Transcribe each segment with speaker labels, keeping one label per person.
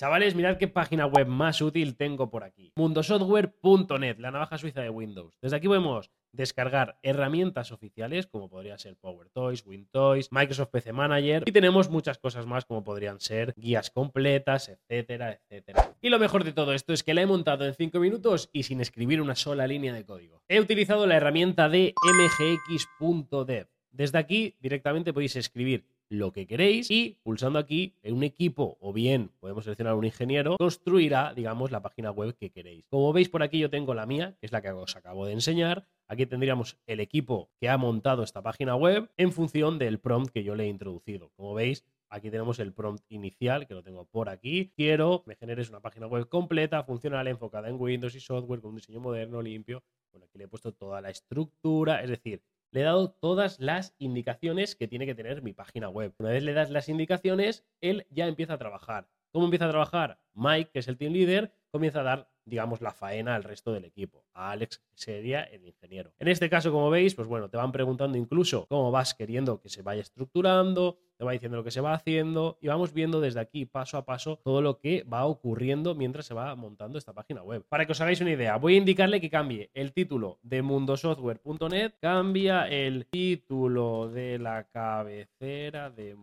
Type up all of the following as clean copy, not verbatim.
Speaker 1: Chavales, mirad qué página web más útil tengo por aquí. Mundosoftware.net, la navaja suiza de Windows. Desde aquí podemos descargar herramientas oficiales como podría ser PowerToys, WinToys, Microsoft PC Manager y tenemos muchas cosas más como podrían ser guías completas, etcétera, etcétera. Y lo mejor de todo esto es que la he montado en 5 minutos y sin escribir una sola línea de código. He utilizado la herramienta de mgx.dev. Desde aquí directamente podéis escribir lo que queréis y pulsando aquí en un equipo o bien podemos seleccionar un ingeniero, construirá, digamos, la página web que queréis. Como veis por aquí yo tengo la mía, que es la que os acabo de enseñar. Aquí tendríamos el equipo que ha montado esta página web en función del prompt que yo le he introducido. Como veis, aquí tenemos el prompt inicial, que lo tengo por aquí. Quiero que me generes una página web completa, funcional, enfocada en Windows y software, con un diseño moderno, limpio. Bueno, aquí le he puesto toda la estructura, es decir, le he dado todas las indicaciones que tiene que tener mi página web. Una vez le das las indicaciones, él ya empieza a trabajar. ¿Cómo empieza a trabajar? Mike, que es el team leader, comienza a dar, digamos, la faena al resto del equipo. A Alex, que sería el ingeniero. En este caso, como veis, pues bueno, te van preguntando incluso cómo vas queriendo que se vaya estructurando, te va diciendo lo que se va haciendo y vamos viendo desde aquí paso a paso todo lo que va ocurriendo mientras se va montando esta página web. Para que os hagáis una idea, voy a indicarle que cambie el título de mundosoftware.net, cambia el título de la cabecera de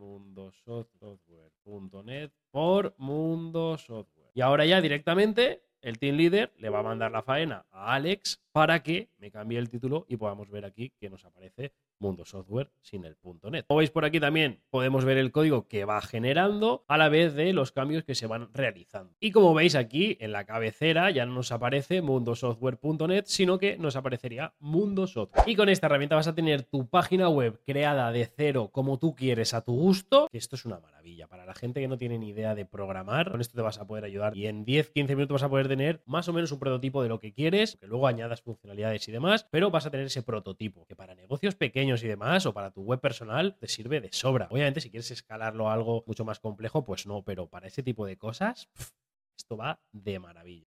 Speaker 1: mundosoftware.net por Mundo Software. Y ahora ya directamente el team leader le va a mandar la faena a Alex para que me cambie el título y podamos ver aquí que nos aparece Mundo Software sin el .net. Como veis por aquí también podemos ver el código que va generando a la vez de los cambios que se van realizando. Y como veis aquí en la cabecera ya no nos aparece mundosoftware.net, sino que nos aparecería Mundo Software. Y con esta herramienta vas a tener tu página web creada de cero como tú quieres a tu gusto, que esto es una maravilla. Para la gente que no tiene ni idea de programar, con esto te vas a poder ayudar y en 10-15 minutos vas a poder tener más o menos un prototipo de lo que quieres, que luego añadas funcionalidades y demás, pero vas a tener ese prototipo que para negocios pequeños y demás o para tu web personal te sirve de sobra. Obviamente si quieres escalarlo a algo mucho más complejo, pues no, pero para ese tipo de cosas esto va de maravilla.